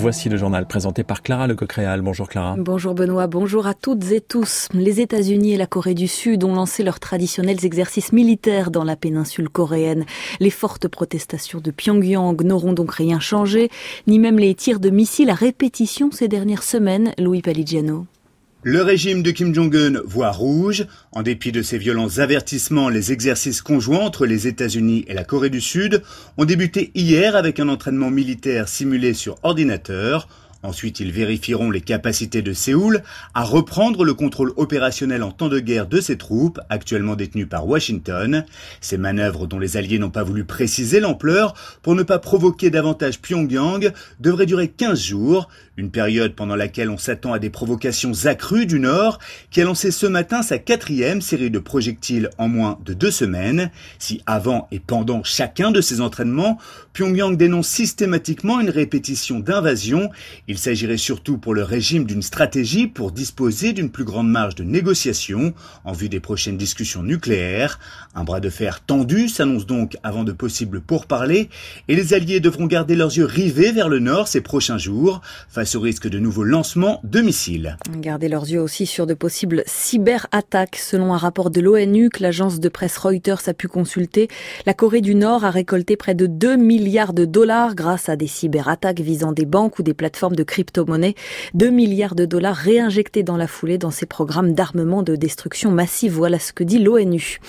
Voici le journal présenté par Clara Lecoq-Réal. Bonjour Clara. Bonjour Benoît, bonjour à toutes et tous. Les États-Unis et la Corée du Sud ont lancé leurs traditionnels exercices militaires dans la péninsule coréenne. Les fortes protestations de Pyongyang n'auront donc rien changé, ni même les tirs de missiles à répétition ces dernières semaines. Louis Paligiano. Le régime de Kim Jong-un voit rouge. En dépit de ses violents avertissements, les exercices conjoints entre les États-Unis et la Corée du Sud ont débuté hier avec un entraînement militaire simulé sur ordinateur. Ensuite, ils vérifieront les capacités de Séoul à reprendre le contrôle opérationnel en temps de guerre de ses troupes, actuellement détenues par Washington. Ces manœuvres, dont les Alliés n'ont pas voulu préciser l'ampleur pour ne pas provoquer davantage Pyongyang, devraient durer 15 jours, une période pendant laquelle on s'attend à des provocations accrues du Nord, qui a lancé ce matin sa 4e série de projectiles en moins de 2 semaines. Si avant et pendant chacun de ces entraînements, Pyongyang dénonce systématiquement une répétition d'invasion, il s'agirait surtout pour le régime d'une stratégie pour disposer d'une plus grande marge de négociation en vue des prochaines discussions nucléaires. Un bras de fer tendu s'annonce donc avant de possibles pourparlers et les Alliés devront garder leurs yeux rivés vers le nord ces prochains jours face au risque de nouveaux lancements de missiles. Garder leurs yeux aussi sur de possibles cyberattaques. Selon un rapport de l'ONU que l'agence de presse Reuters a pu consulter, la Corée du Nord a récolté près de 2 milliards de dollars grâce à des cyberattaques visant des banques ou des plateformes de crypto-monnaies. 2 milliards de dollars réinjectés dans la foulée dans ces programmes d'armement de destruction massive. Voilà ce que dit l'ONU.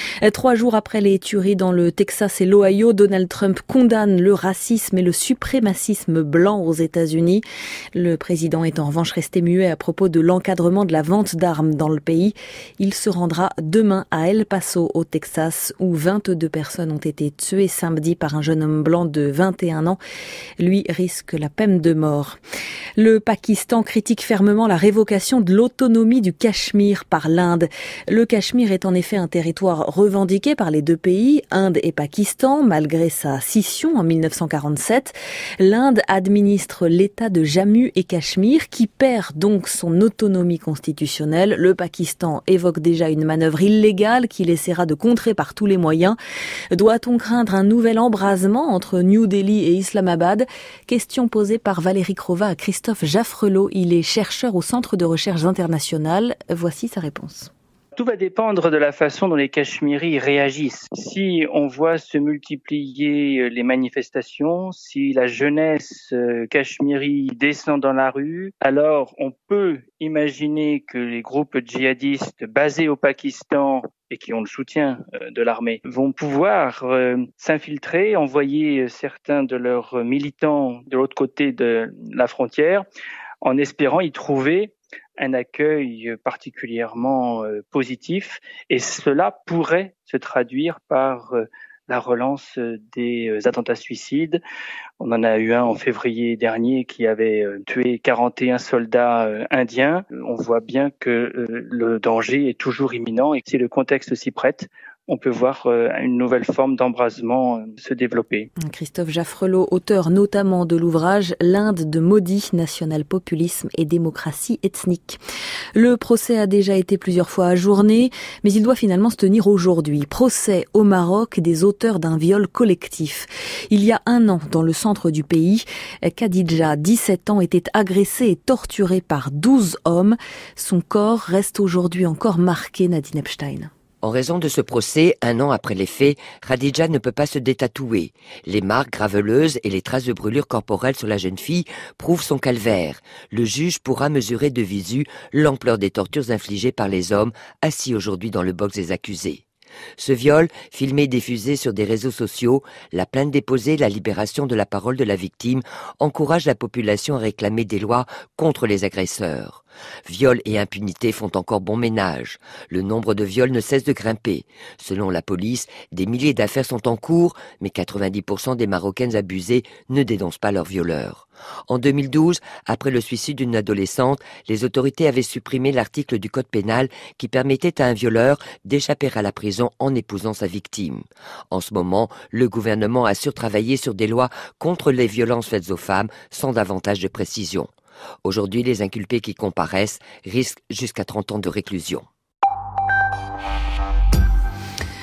3 jours après les tueries dans le Texas et l'Ohio, Donald Trump condamne le racisme et le suprémacisme blanc aux États-Unis. Le président est en revanche resté muet à propos de l'encadrement de la vente d'armes dans le pays. Il se rendra demain à El Paso, au Texas, où 22 personnes ont été tuées samedi par un jeune homme blanc de 21 ans. Lui risque la peine de mort. Le Pakistan critique fermement la révocation de l'autonomie du Cachemire par l'Inde. Le Cachemire est en effet un territoire revendiqué par les deux pays, Inde et Pakistan, malgré sa scission en 1947. L'Inde administre l'État de Jammu et Cachemire, qui perd donc son autonomie constitutionnelle. Le Pakistan évoque déjà une manœuvre illégale qu'il essaiera de contrer par tous les moyens. Doit-on craindre un nouvel embrasement entre New Delhi et Islamabad? Question posée par Valérie Crova à Christophe Jaffrelot. Il est chercheur au Centre de recherche internationale. Voici sa réponse. Tout va dépendre de la façon dont les Cachemiris réagissent. Si on voit se multiplier les manifestations, si la jeunesse cachemiri descend dans la rue, alors on peut imaginer que les groupes djihadistes basés au Pakistan et qui ont le soutien de l'armée vont pouvoir s'infiltrer, envoyer certains de leurs militants de l'autre côté de la frontière en espérant y trouver un accueil particulièrement positif, et cela pourrait se traduire par la relance des attentats suicides. On en a eu un en février dernier qui avait tué 41 soldats indiens. On voit bien que le danger est toujours imminent, et que si le contexte s'y prête, on peut voir une nouvelle forme d'embrasement se développer. Christophe Jaffrelot, auteur notamment de l'ouvrage « L'Inde de Modi, national-populisme et démocratie ethnique ». Le procès a déjà été plusieurs fois ajourné, mais il doit finalement se tenir aujourd'hui. Procès au Maroc des auteurs d'un viol collectif. Il y a 1 an, dans le centre du pays, Khadija, 17 ans, était agressée et torturée par 12 hommes. Son corps reste aujourd'hui encore marqué, Nadine Epstein. En raison de ce procès, 1 an après les faits, Khadija ne peut pas se détatouer. Les marques graveleuses et les traces de brûlures corporelles sur la jeune fille prouvent son calvaire. Le juge pourra mesurer de visu l'ampleur des tortures infligées par les hommes assis aujourd'hui dans le box des accusés. Ce viol, filmé et diffusé sur des réseaux sociaux, la plainte déposée, la libération de la parole de la victime, encourage la population à réclamer des lois contre les agresseurs. Viol et impunité font encore bon ménage. Le nombre de viols ne cesse de grimper. Selon la police, des milliers d'affaires sont en cours, mais 90% des Marocaines abusées ne dénoncent pas leurs violeurs. En 2012, après le suicide d'une adolescente, les autorités avaient supprimé l'article du code pénal qui permettait à un violeur d'échapper à la prison en épousant sa victime. En ce moment, le gouvernement assure travailler sur des lois contre les violences faites aux femmes sans davantage de précision. Aujourd'hui, les inculpés qui comparaissent risquent jusqu'à 30 ans de réclusion.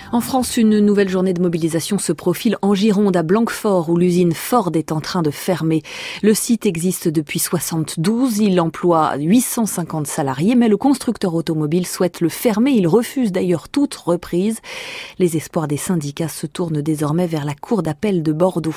En France, une nouvelle journée de mobilisation se profile en Gironde, à Blanquefort, où l'usine Ford est en train de fermer. Le site existe depuis 1972, il emploie 850 salariés, mais le constructeur automobile souhaite le fermer. Il refuse d'ailleurs toute reprise. Les espoirs des syndicats se tournent désormais vers la cour d'appel de Bordeaux.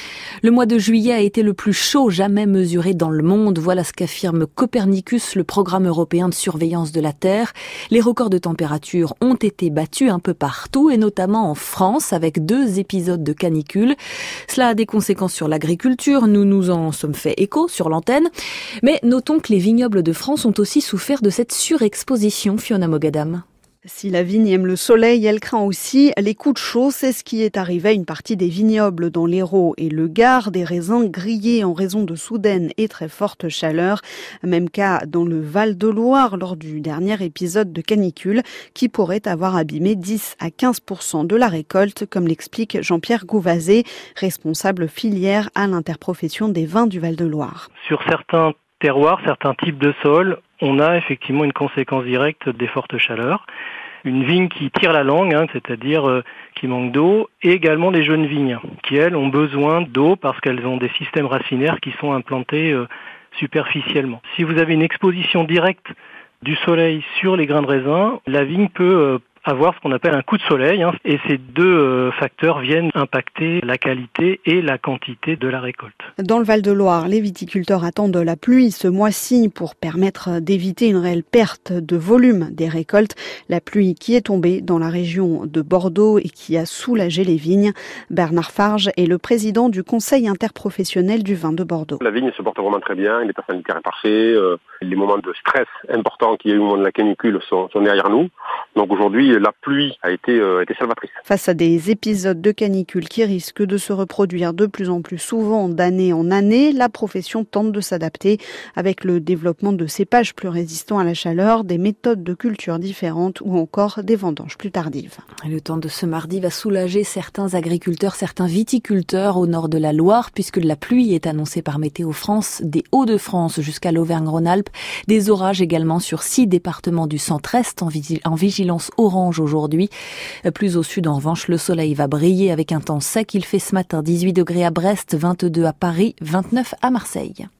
Le mois de juillet a été le plus chaud jamais mesuré dans le monde. Voilà ce qu'affirme Copernicus, le programme européen de surveillance de la Terre. Les records de température ont été battus un peu partout, et notamment en France, avec 2 épisodes de canicule. Cela a des conséquences sur l'agriculture, nous nous en sommes fait écho sur l'antenne. Mais notons que les vignobles de France ont aussi souffert de cette surexposition, Fiona Mogadam. Si la vigne aime le soleil, elle craint aussi les coups de chaud. C'est ce qui est arrivé à une partie des vignobles dans l'Hérault et le Gard, des raisins grillés en raison de soudaines et très fortes chaleurs. Même cas dans le Val-de-Loire lors du dernier épisode de canicule qui pourrait avoir abîmé 10 à 15% de la récolte, comme l'explique Jean-Pierre Gouvazé, responsable filière à l'interprofession des vins du Val-de-Loire. Sur certains terroirs, certains types de sols, on a effectivement une conséquence directe des fortes chaleurs. Une vigne qui tire la langue, c'est-à-dire qui manque d'eau, et également les jeunes vignes, qui elles ont besoin d'eau parce qu'elles ont des systèmes racinaires qui sont implantés superficiellement. Si vous avez une exposition directe du soleil sur les grains de raisin, la vigne peut avoir ce qu'on appelle un coup de soleil, et ces 2 facteurs viennent impacter la qualité et la quantité de la récolte. Dans le Val-de-Loire, les viticulteurs attendent la pluie ce mois-ci pour permettre d'éviter une réelle perte de volume des récoltes. La pluie qui est tombée dans la région de Bordeaux et qui a soulagé les vignes. Bernard Farge est le président du Conseil interprofessionnel du vin de Bordeaux. La vigne se porte vraiment très bien, l'état sanitaire est parfait, les moments de stress importants qu'il y a eu au moment de la canicule sont derrière nous. Donc aujourd'hui, la pluie a été salvatrice. Face à des épisodes de canicule qui risquent de se reproduire de plus en plus souvent d'année en année, la profession tente de s'adapter avec le développement de cépages plus résistants à la chaleur, des méthodes de culture différentes ou encore des vendanges plus tardives. Le temps de ce mardi va soulager certains agriculteurs, certains viticulteurs au nord de la Loire, puisque la pluie est annoncée par Météo France des Hauts-de-France jusqu'à l'Auvergne-Rhône-Alpes. Des orages également sur 6 départements du centre-est en vigilance orange aujourd'hui. Plus au sud, en revanche, le soleil va briller avec un temps sec. Il fait ce matin 18 degrés à Brest, 22 à Paris, 29 à Marseille.